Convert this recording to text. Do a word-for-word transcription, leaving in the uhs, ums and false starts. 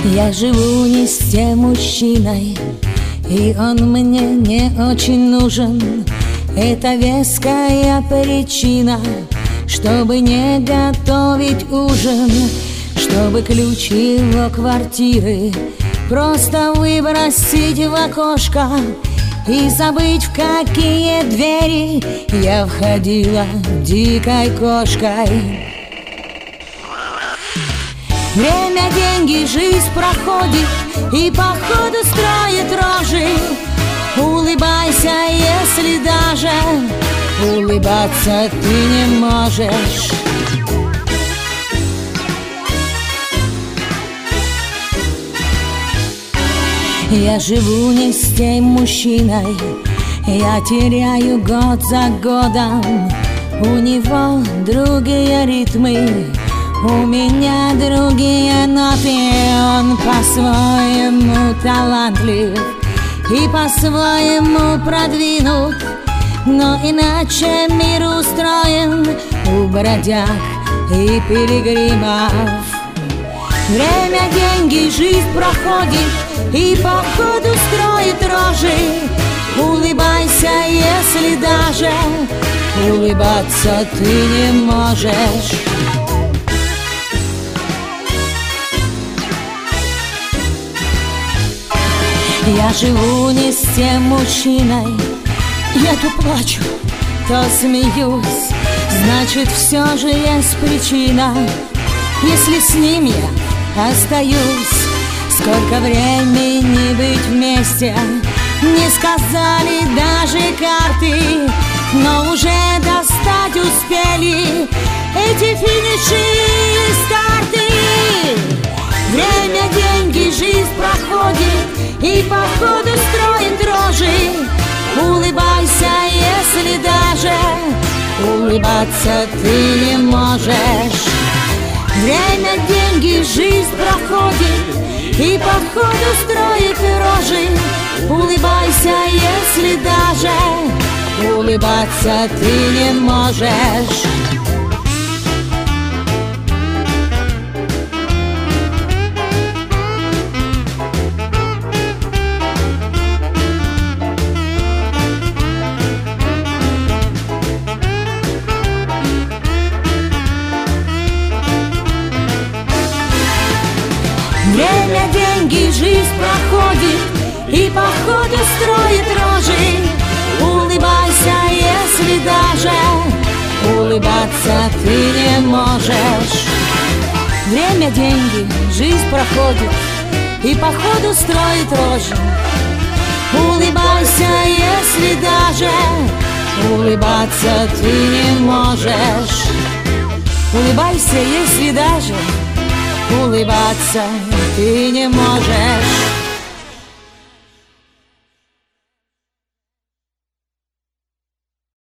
Я живу не с тем мужчиной, и он мне не очень нужен. Это веская причина, чтобы не готовить ужин, чтобы ключ его квартиры просто выбросить в окошко и забыть, в какие двери я входила дикой кошкой. Время, деньги, жизнь проходит, и походу строит рожи. Улыбайся, если даже улыбаться ты не можешь. Я живу не с тем мужчиной, я теряю год за годом. У него другие ритмы, у меня другие ноты. Он по-своему талантлив и по-своему продвинут, но иначе мир устроен у бродяг и пилигримов. Время, деньги, жизнь проходит, и походу строит рожи. Улыбайся, если даже улыбаться ты не можешь. Я живу не с тем мужчиной, я то плачу, то смеюсь. Значит, все же есть причина, если с ним я остаюсь. Сколько времени быть вместе, не сказали даже карты, но уже достать успели эти финиши и старты. Время, деньги, жизнь проходит, и походу строит рожи. Улыбайся, если даже улыбаться ты не можешь. Время, деньги, жизнь проходит, и походу строит рожи. Улыбайся, если даже улыбаться ты не можешь. Время, деньги, жизнь проходит, и походу строит рожи. Улыбайся, если даже улыбаться ты не можешь. Время, деньги, жизнь проходит, и походу строит рожи. Улыбайся, если даже улыбаться ты не можешь. Улыбайся, если даже улыбаться ты не можешь.